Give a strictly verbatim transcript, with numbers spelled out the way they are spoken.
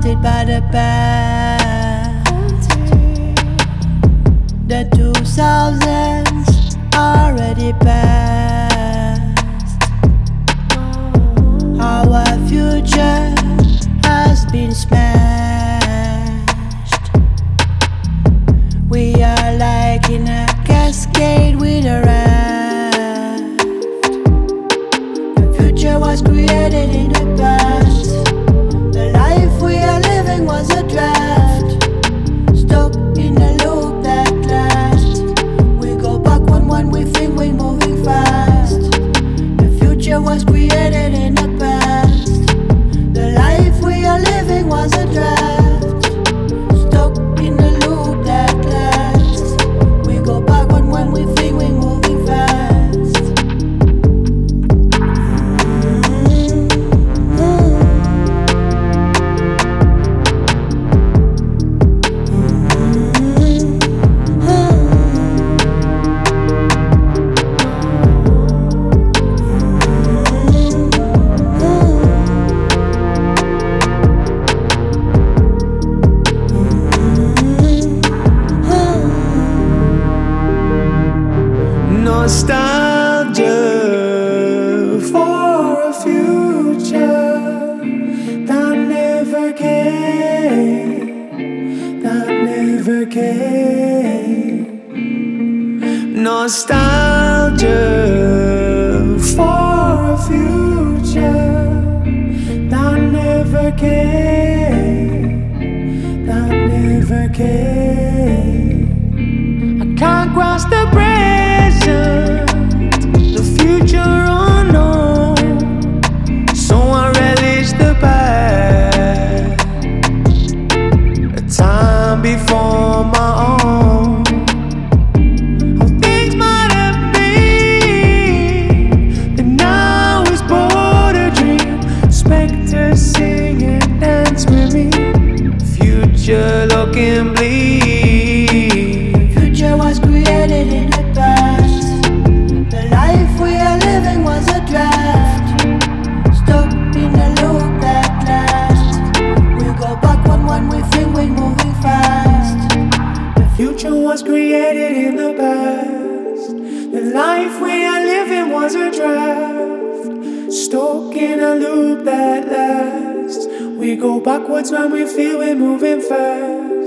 haunted by the past. The two thousands already passed. Our future has been smashed. We are like in a cascade with a raft. The future was created in the past. The life we are living was a draft, stuck in a loop that lasts. We go backward when we think we're moving fast. The future was created in the past. The life we are living was a draft, stuck in a loop that lasts. We go backward when we think we're moving fast. Nostalgia for a future that never came, that never came. Nostalgia for a future that never came, that never came. I can't cross the present, the future unknown, so I relish the past, a time before my own. How things might have been, and now it's but a dream. Spectres sing and dance with me, future looking bleak. Was created in the past. The life we are living was a draft, stuck in a loop that lasts. We go backward when we think we're moving fast. The future was created in the past. The life we are living was a draft, stuck in a loop that lasts. We go backwards when we feel we're moving fast.